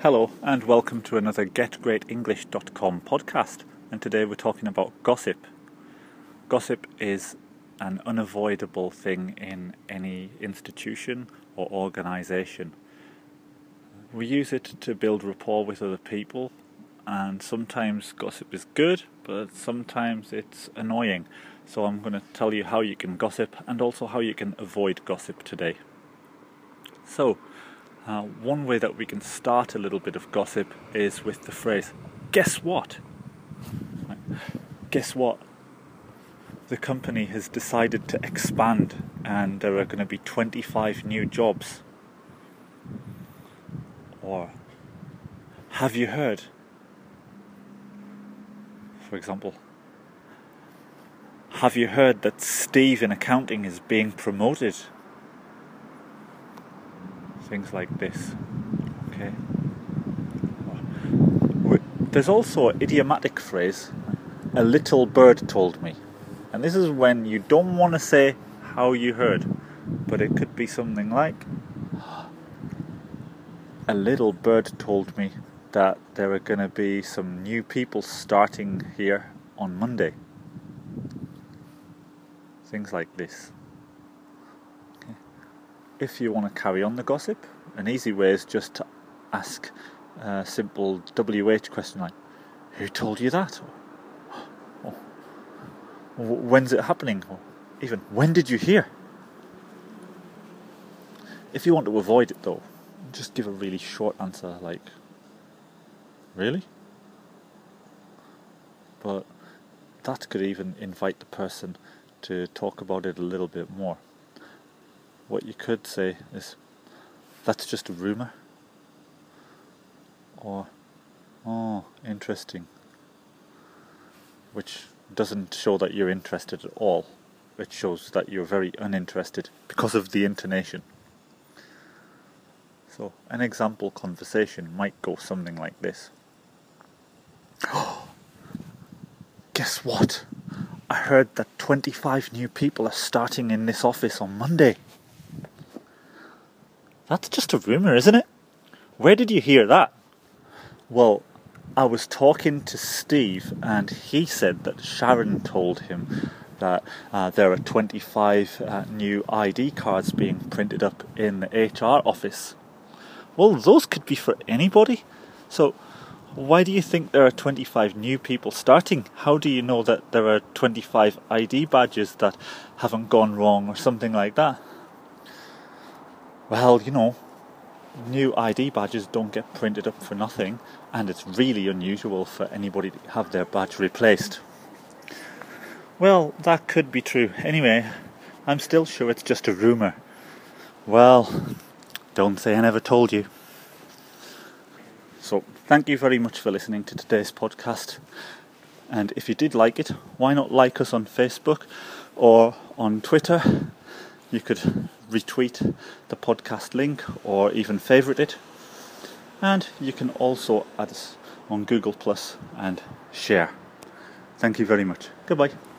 Hello and welcome to another GetGreatEnglish.com podcast, and today we're talking about gossip. Gossip is an unavoidable thing in any institution or organisation. We use it to build rapport with other people, and sometimes gossip is good, but sometimes it's annoying. So I'm going to tell you how you can gossip and also how you can avoid gossip today. So, one way that we can start a little bit of gossip is with the phrase, guess what? Guess what? The company has decided to expand and there are going to be 25 new jobs. Or, have you heard? For example, have you heard that Steve in accounting is being promoted? Things like this. Okay. There's also an idiomatic phrase, a little bird told me. And this is when you don't want to say how you heard, but it could be something like, a little bird told me that there are going to be some new people starting here on Monday. Things like this. If you want to carry on the gossip, an easy way is just to ask a simple WH question like, who told you that? Or, when's it happening? Or even, when did you hear? If you want to avoid it though, just give a really short answer like, really? But that could even invite the person to talk about it a little bit more. What you could say is, that's just a rumour. Or, oh, interesting. Which doesn't show that you're interested at all. It shows that you're very uninterested because of the intonation. So, an example conversation might go something like this. Guess what? I heard that 25 new people are starting in this office on Monday. That's just a rumour, isn't it? Where did you hear that? Well, I was talking to Steve and he said that Sharon told him that there are 25 new ID cards being printed up in the HR office. Well, those could be for anybody. So, why do you think there are 25 new people starting? How do you know that there are 25 ID badges that haven't gone wrong or something like that? Well, new ID badges don't get printed up for nothing, and it's really unusual for anybody to have their badge replaced. Well, that could be true. Anyway, I'm still sure it's just a rumour. Well, don't say I never told you. So, thank you very much for listening to today's podcast. And if you did like it, why not like us on Facebook or on Twitter? You could retweet the podcast link or even favourite it. And you can also add us on Google Plus and share. Thank you very much. Goodbye.